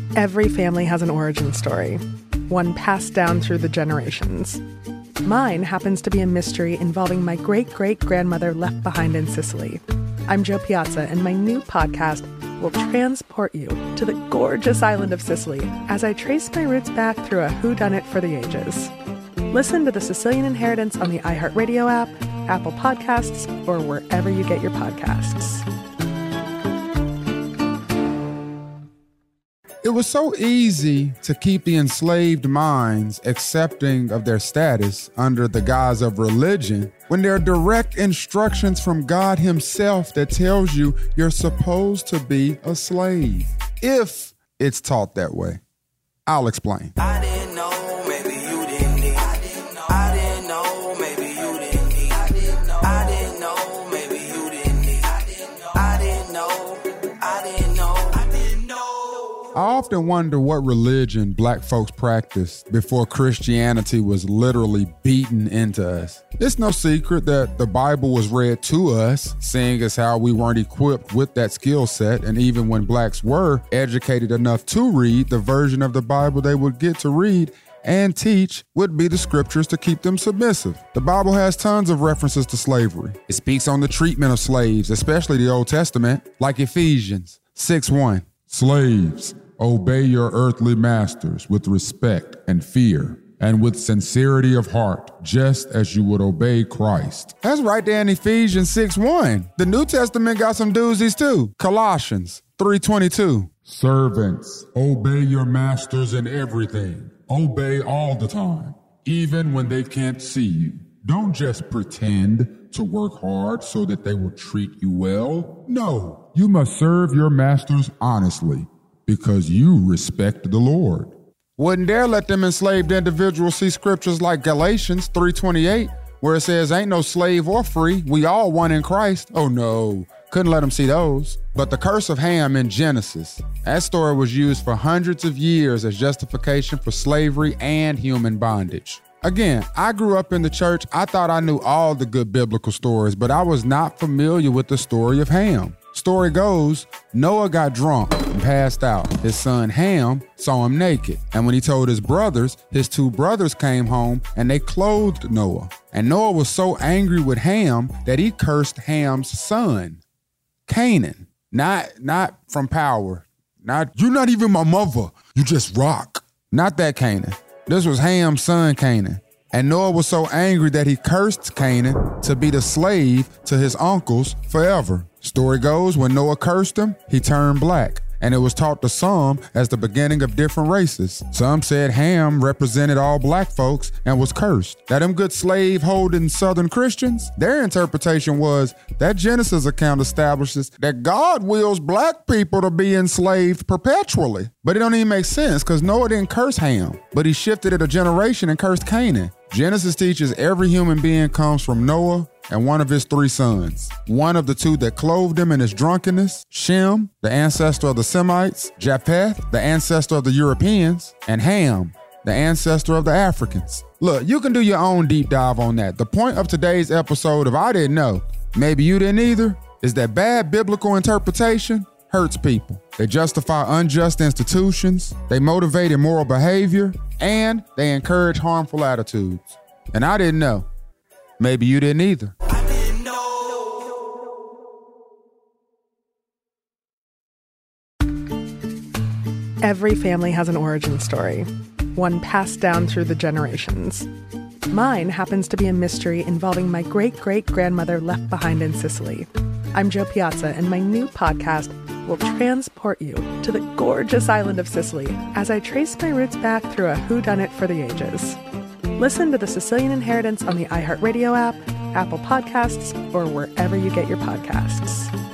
Every family has an origin story, one passed down through the generations. Mine happens to be a mystery involving my great-great-grandmother left behind in Sicily. I'm Jo Piazza, and my new podcast will transport you to the gorgeous island of Sicily as I trace my roots back through a whodunit for the ages. Listen to The Sicilian Inheritance on the iHeartRadio app, Apple Podcasts, or wherever you get your podcasts. It was so easy to keep the enslaved minds accepting of their status under the guise of religion when there are direct instructions from God himself that tells you you're supposed to be a slave. If it's taught that way. I'll explain. I didn't know, maybe you didn't need. I didn't know, maybe you didn't need. I didn't know, maybe you didn't need. I didn't know. I often wonder what religion black folks practiced before Christianity was literally beaten into us. It's no secret that the Bible was read to us, seeing as how we weren't equipped with that skill set, and even when blacks were educated enough to read, the version of the Bible they would get to read and teach would be the scriptures to keep them submissive. The Bible has tons of references to slavery. It speaks on the treatment of slaves, especially the Old Testament, like Ephesians 6:1. Slaves, obey your earthly masters with respect and fear, and with sincerity of heart, just as you would obey Christ. That's right there in Ephesians 6:1. The New Testament got some doozies too. Colossians 3:22. Servants, obey your masters in everything. Obey all the time, even when they can't see you. Don't just pretend to work hard so that they will treat you well. No, you must serve your masters honestly because you respect the Lord. Wouldn't dare let them enslaved individuals see scriptures like Galatians 3:28, where it says, ain't no slave or free, we all one in Christ. Oh no, couldn't let them see those. But the curse of Ham in Genesis, that story was used for hundreds of years as justification for slavery and human bondage. Again, I grew up in the church. I thought I knew all the good biblical stories, but I was not familiar with the story of Ham. Story goes, Noah got drunk and passed out. His son Ham saw him naked. And when he told his brothers, his two brothers came home and they clothed Noah. And Noah was so angry with Ham that he cursed Ham's son, Canaan. Not from power. You're not even my mother. You just rock. Not that Canaan. This was Ham's son, Canaan. And Noah was so angry that he cursed Canaan to be the slave to his uncles forever. Story goes, when Noah cursed him, he turned black. And it was taught to some as the beginning of different races. Some said Ham represented all black folks and was cursed. Now them good slave-holding Southern Christians, their interpretation was that Genesis account establishes that God wills black people to be enslaved perpetually. But it don't even make sense because Noah didn't curse Ham, but he shifted it a generation and cursed Canaan. Genesis teaches every human being comes from Noah and one of his three sons. One of the two that clothed him in his drunkenness, Shem, the ancestor of the Semites, Japheth, the ancestor of the Europeans, and Ham, the ancestor of the Africans. Look, you can do your own deep dive on that. The point of today's episode of I Didn't Know, maybe you didn't either, is that bad biblical interpretation hurts people. They justify unjust institutions, they motivate immoral behavior, and they encourage harmful attitudes. And I didn't know. Maybe you didn't either. I didn't know. Every family has an origin story, one passed down through the generations. Mine happens to be a mystery involving my great-great-grandmother left behind in Sicily. I'm Jo Piazza, and my new podcast will transport you to the gorgeous island of Sicily as I trace my roots back through a whodunit for the ages. Listen to The Sicilian Inheritance on the iHeartRadio app, Apple Podcasts, or wherever you get your podcasts.